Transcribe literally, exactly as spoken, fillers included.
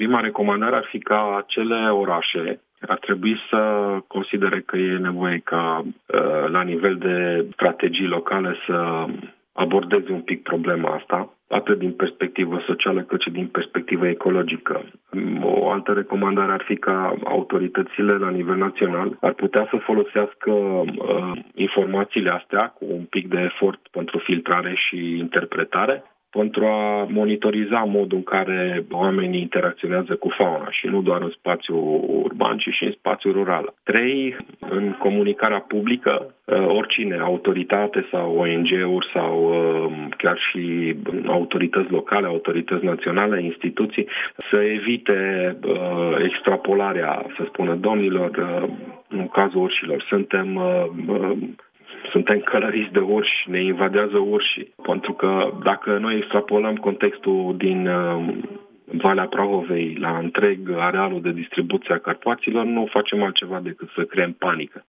Prima recomandare ar fi ca acele orașe ar trebui să considere că e nevoie ca la nivel de strategii locale să abordeze un pic problema asta, atât din perspectivă socială cât și din perspectivă ecologică. O altă recomandare ar fi ca autoritățile la nivel național ar putea să folosească uh, informațiile astea cu un pic de efort pentru filtrare și interpretare, pentru a monitoriza modul în care oamenii interacționează cu fauna și nu doar în spațiul urban, ci și în spațiul rural. Trei, în comunicarea publică, oricine, autoritate sau O N G-uri sau chiar și autorități locale, autorități naționale, instituții, să evite extrapolarea, să spună domnilor, în cazul urșilor, suntem Suntem călăriți de urși, ne invadează urșii. Pentru că dacă noi extrapolăm contextul din uh, Valea Prahovei la întreg arealul de distribuție a Carpaților, nu facem altceva decât să creăm panică.